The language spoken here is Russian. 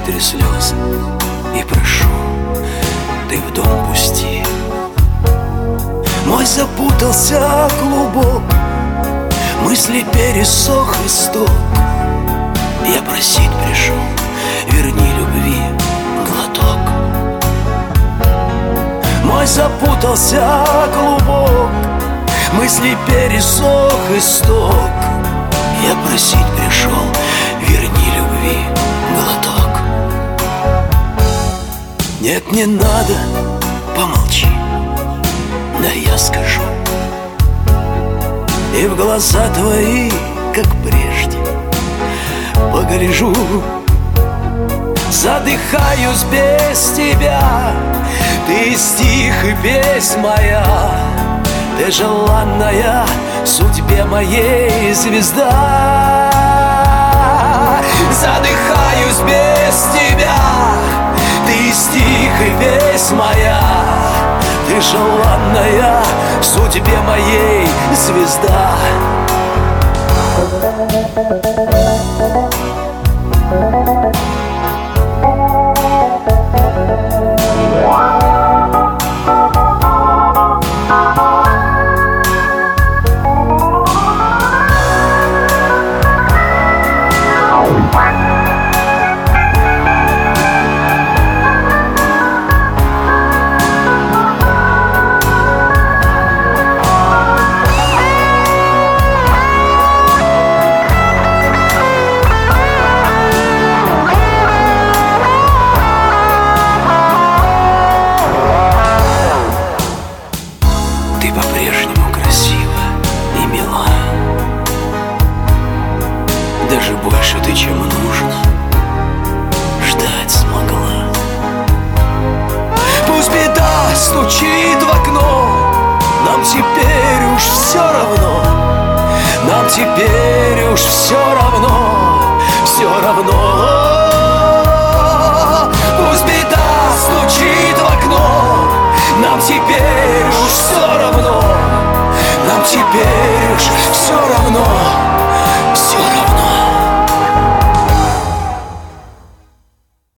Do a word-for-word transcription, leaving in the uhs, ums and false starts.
вытри слезы и прошу, ты в дом пусти. Мой запутался клубок, мысли пересох исток. Я просить пришел, верни любви глоток. Мой запутался клубок, мысли пересох исток. Я просить пришел, верни любви глоток. Нет, не надо, помолчи, да я скажу. И в глаза твои, как прежде, погляжу. Задыхаюсь без тебя, ты стих и песнь моя, ты желанная судьбе моей звезда. Задыхаюсь без тебя, ты стих и песнь моя, ты желанная судьбе моей звезда. Ты по-прежнему красива и мила, даже больше ты, чем нужно, ждать смогла. Пусть беда стучит в окно, нам теперь уж все равно. Нам теперь уж все равно, все равно. Пусть беда стучит в окно, нам теперь уж все равно. Нам теперь уж все равно.